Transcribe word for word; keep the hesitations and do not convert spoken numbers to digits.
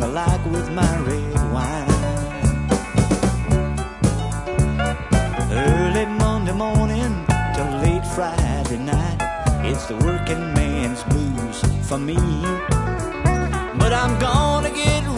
I like with my red wine. Early Monday morning till late Friday night, it's the working man's blues for me. But I'm gonna get